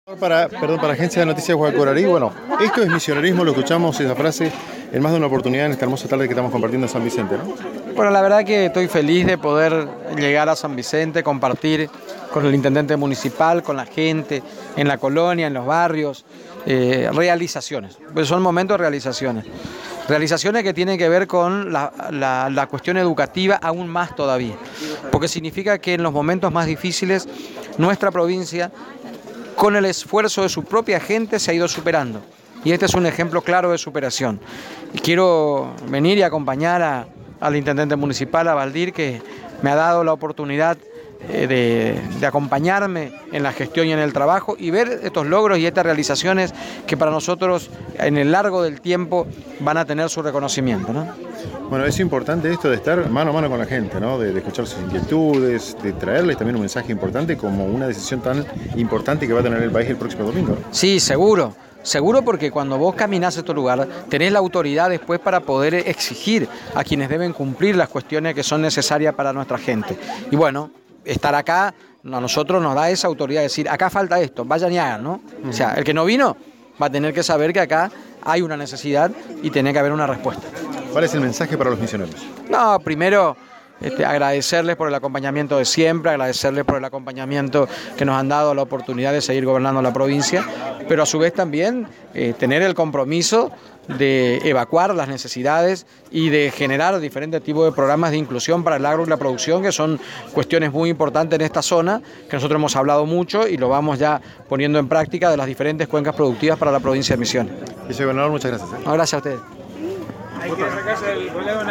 Perdón, para Agencia de Noticias Guacorarí, bueno, esto es misionerismo, lo escuchamos esa frase en más de una oportunidad en esta hermosa tarde que estamos compartiendo en San Vicente, ¿no? Bueno, la verdad que estoy feliz de poder llegar a San Vicente, compartir con el intendente municipal, con la gente, en la colonia, en los barrios, realizaciones, pues son momentos de realizaciones. Realizaciones que tienen que ver con la cuestión educativa aún más todavía, porque significa que en los momentos más difíciles nuestra provincia, con el esfuerzo de su propia gente, se ha ido superando. Y este es un ejemplo claro de superación. Y quiero venir y acompañar al intendente municipal, a Valdir, que me ha dado la oportunidad de acompañarme en la gestión y en el trabajo y ver estos logros y estas realizaciones que para nosotros en el largo del tiempo van a tener su reconocimiento, ¿no? Bueno, es importante esto de estar mano a mano con la gente, ¿no? De escuchar sus inquietudes, de traerles también un mensaje importante como una decisión tan importante que va a tener el país el próximo domingo. Sí, seguro. Seguro, porque cuando vos caminás a este lugar tenés la autoridad después para poder exigir a quienes deben cumplir las cuestiones que son necesarias para nuestra gente. Y bueno, estar acá a nosotros nos da esa autoridad de decir, acá falta esto, vayan y hagan, ¿no? O sea, el que no vino va a tener que saber que acá hay una necesidad y tiene que haber una respuesta. ¿Cuál es el mensaje para los misioneros? No, primero agradecerles por el acompañamiento de siempre, agradecerles por el acompañamiento que nos han dado la oportunidad de seguir gobernando la provincia, pero a su vez también tener el compromiso de evacuar las necesidades y de generar diferentes tipos de programas de inclusión para el agro y la producción, que son cuestiones muy importantes en esta zona, que nosotros hemos hablado mucho y lo vamos ya poniendo en práctica de las diferentes cuencas productivas para la provincia de Misiones. Vice Gobernador, muchas gracias. No, gracias a ustedes.